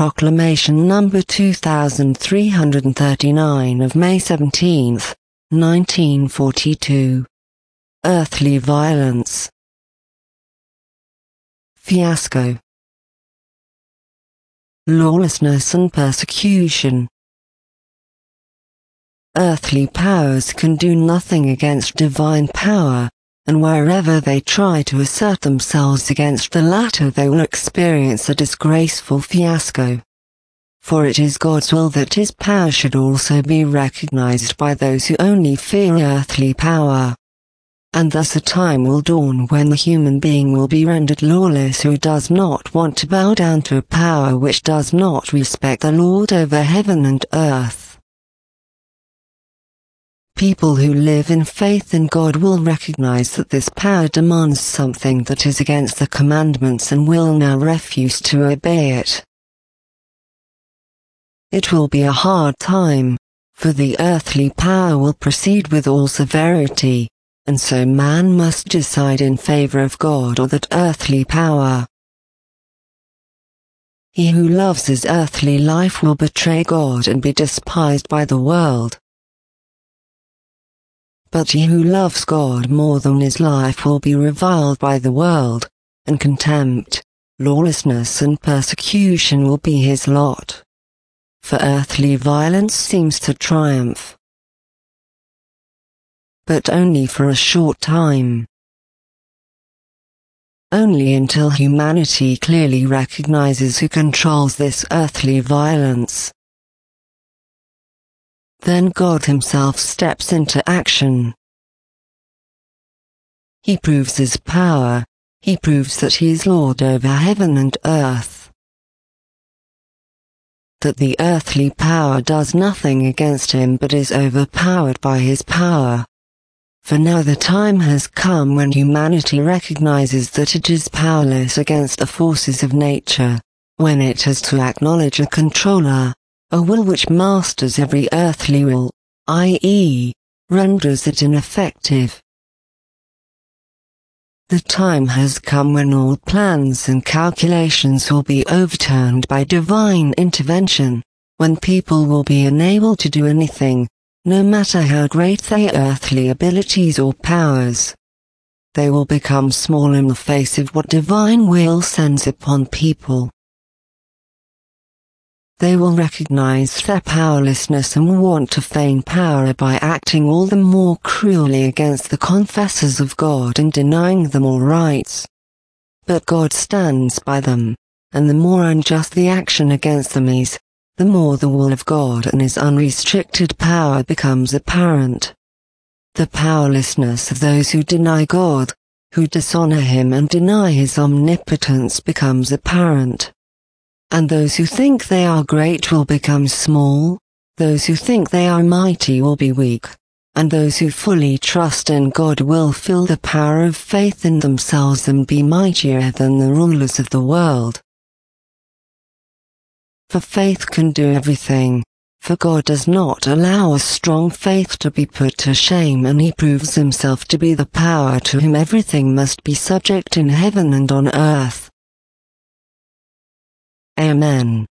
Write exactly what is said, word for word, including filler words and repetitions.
Proclamation number two thousand three hundred thirty-nine of May seventeenth, nineteen forty-two. Earthly violence. Fiasco. Lawlessness and persecution. Earthly powers can do nothing against divine power, and wherever they try to assert themselves against the latter they will experience a disgraceful fiasco. For it is God's will that his power should also be recognized by those who only fear earthly power. And thus a time will dawn when the human being will be rendered lawless who does not want to bow down to a power which does not respect the Lord over heaven and earth. People who live in faith in God will recognize that this power demands something that is against the commandments and will now refuse to obey it. It will be a hard time, for the earthly power will proceed with all severity, and so man must decide in favor of God or that earthly power. He who loves his earthly life will betray God and be despised by the world. But he who loves God more than his life will be reviled by the world, and contempt, lawlessness and persecution will be his lot. For earthly violence seems to triumph, but only for a short time. Only until humanity clearly recognizes who controls this earthly violence. Then God himself steps into action. He proves his power, he proves that he is Lord over heaven and earth. That the earthly power does nothing against him but is overpowered by his power. For now the time has come when humanity recognizes that it is powerless against the forces of nature, when it has to acknowledge a controller, a will which masters every earthly will, that is, renders it ineffective. The time has come when all plans and calculations will be overturned by divine intervention, when people will be unable to do anything, no matter how great their earthly abilities or powers. They will become small in the face of what divine will sends upon people. They will recognize their powerlessness and want to feign power by acting all the more cruelly against the confessors of God and denying them all rights. But God stands by them, and the more unjust the action against them is, the more the will of God and his unrestricted power becomes apparent. The powerlessness of those who deny God, who dishonor him and deny his omnipotence becomes apparent. And those who think they are great will become small, those who think they are mighty will be weak, and those who fully trust in God will feel the power of faith in themselves and be mightier than the rulers of the world. For faith can do everything, for God does not allow a strong faith to be put to shame, and he proves himself to be the power to whom everything must be subject in heaven and on earth. Amen.